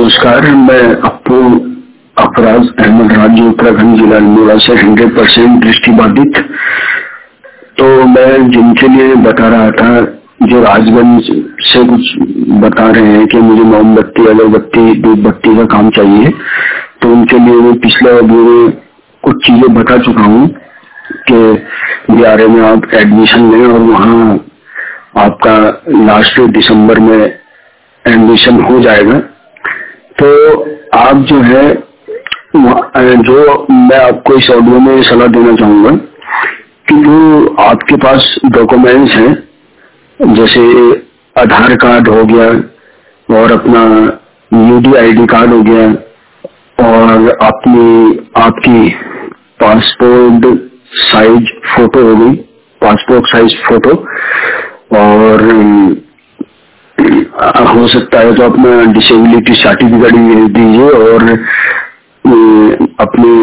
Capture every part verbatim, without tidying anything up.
नमस्कार, मैं अप्पू अफराज अहमद राज, उत्तराखंड जिला अल्मोड़ा से हंड्रेड परसेंट दृष्टिबाधित। तो मैं जिनके लिए बता रहा था, जो राजगंज से कुछ बता रहे हैं कि मुझे मोमबत्ती, अगरबत्ती, धूप बत्ती का काम चाहिए, तो उनके लिए मैं पिछले वीडियो में कुछ चीजें बता चुका हूँ कि बिहार में आप एडमिशन लें और वहाँ आपका लास्ट दिसंबर में एडमिशन हो जाएगा। तो आप जो है, जो मैं आपको इस ऑडियो में सलाह देना चाहूंगा कि जो आपके पास डॉक्यूमेंट्स हैं, जैसे आधार कार्ड हो गया और अपना यूडी आईडी कार्ड हो गया और अपनी आपकी पासपोर्ट साइज फोटो हो गई, पासपोर्ट साइज फोटो, और हो सकता है तो अपना डिसेबिलिटी सर्टिफिकेट भी भेज दीजिए और अपने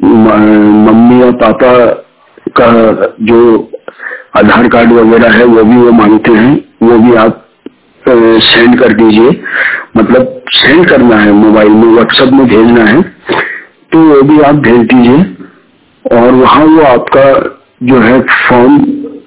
मम्मी और पापा का जो आधार कार्ड वगैरह है वो भी वो मांगते हैं, वो भी आप सेंड कर दीजिए। मतलब सेंड करना है, मोबाइल में व्हाट्सएप में भेजना है, तो वो भी आप भेज दीजिए। और वहाँ वो आपका जो है फॉर्म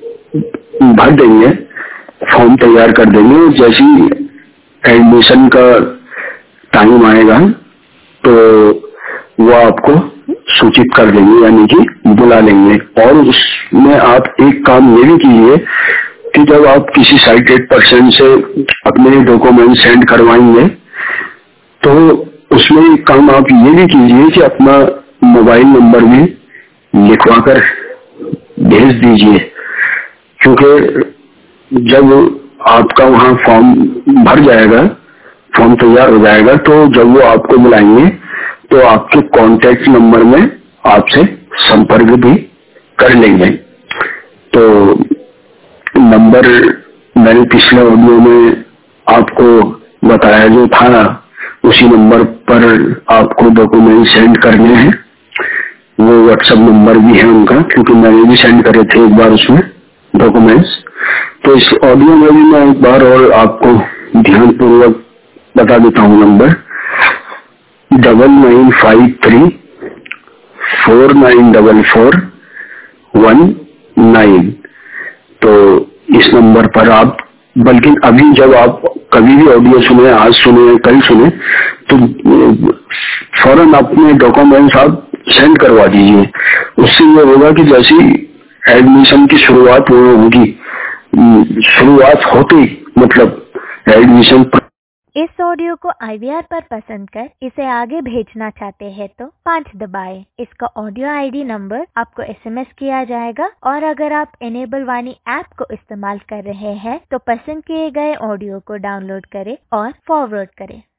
भर देंगे, फॉर्म तैयार कर देंगे। जैसे ही एडमिशन का टाइम आएगा तो वो आपको सूचित कर देंगे, यानी कि बुला लेंगे। और उसमें आप एक काम ये भी कीजिए कि जब आप किसी साइटेड पर्सन से अपने डॉक्यूमेंट सेंड करवाएंगे तो उसमें एक काम आप ये भी कीजिए कि अपना मोबाइल नंबर भी लिखवा कर भेज दीजिए, क्योंकि जब आपका वहाँ फॉर्म भर जाएगा, फॉर्म तैयार हो जाएगा, तो जब वो आपको बुलाएंगे तो आपके कॉन्टेक्ट नंबर में आपसे संपर्क भी कर लेंगे। तो नंबर मैंने पिछले ऑडियो में आपको बताया जो था, उसी नंबर पर आपको डॉक्यूमेंट सेंड करने हैं। वो व्हाट्सएप नंबर भी है उनका, क्योंकि मैंने भी सेंड करे थे एक बार उसमें डॉक्यूमेंट्स। तो इस ऑडियो में भी मैं एक बार और आपको ध्यान पूर्वक बता देता हूँ। Number double nine five three four nine double four one nine. तो इस नंबर पर आप, बल्कि अभी जब आप कभी भी ऑडियो सुने, आज सुने, कल सुने, तो फौरन अपने डॉक्यूमेंट्स आप सेंड करवा दीजिए। उससे ये होगा कि जैसी एडमिशन की शुरुआत होगी, शुरुआत होती मतलब एडमिशन। इस ऑडियो को आई वी आर पर पसंद कर इसे आगे भेजना चाहते हैं तो पाँच दबाएं। इसका ऑडियो आईडी नंबर आपको एसएमएस किया जाएगा। और अगर आप इनेबल वाणी ऐप को इस्तेमाल कर रहे हैं तो पसंद किए गए ऑडियो को डाउनलोड करें और फॉरवर्ड करें।